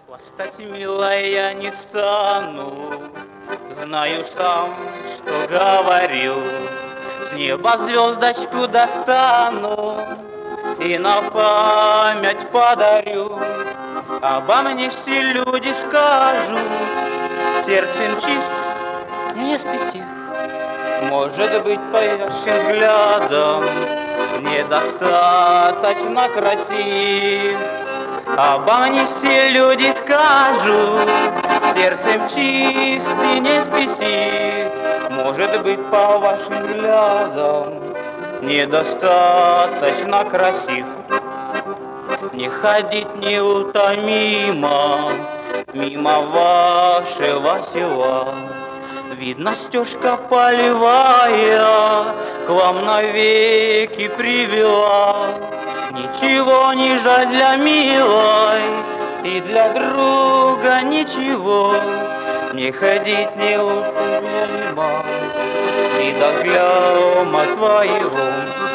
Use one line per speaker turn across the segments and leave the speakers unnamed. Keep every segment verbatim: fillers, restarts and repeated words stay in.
Хвастать, милая, я не стану, знаю сам, что говорю. С неба звездочку достану и на память подарю. Обо мне все люди скажут, сердцем чист, не спесив. Может быть, поверхшим взглядом недостаточно красив. Обо мне все люди скажут, сердцем чист и не спесив. Может быть, по вашим взглядам недостаточно красив. Не ходить неутомимо мимо вашего села. Видно, стежка полевая к вам навеки привела. Ничего не жаль для милой и для друга ничего. Не ходить неутомимо и до взгляма твоего.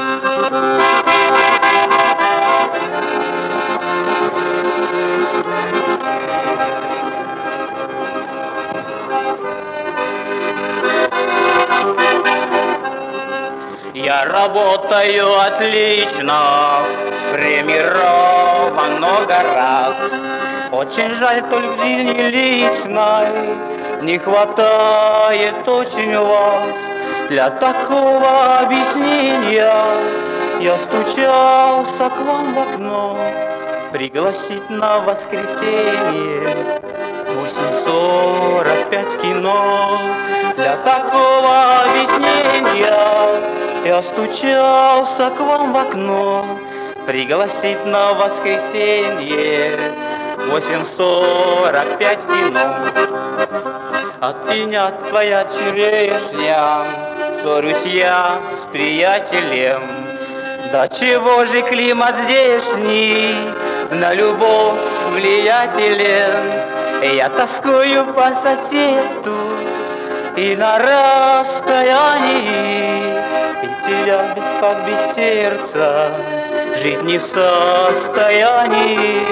Я работаю отлично, премирован много раз. Очень жаль, только в жизни личной не хватает очень вас. Для такого объяснения я стучался к вам в окно, пригласить на воскресенье восемь сорок пять кино. Для такого объяснения я стучался к вам в окно, пригласить на воскресенье восемь сорок пять кино. От меня твоя черешня, ссорюсь я с приятелем. Да чего же климат здешний на любовь влиятелен? Я тоскую по соседству и на расстоянии, и тебя без как без сердца жить не в состоянии.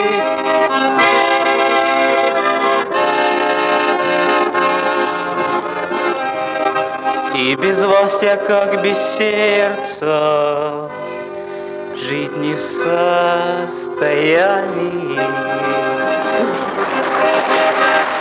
И без вас я как без сердца жить не в состоянии.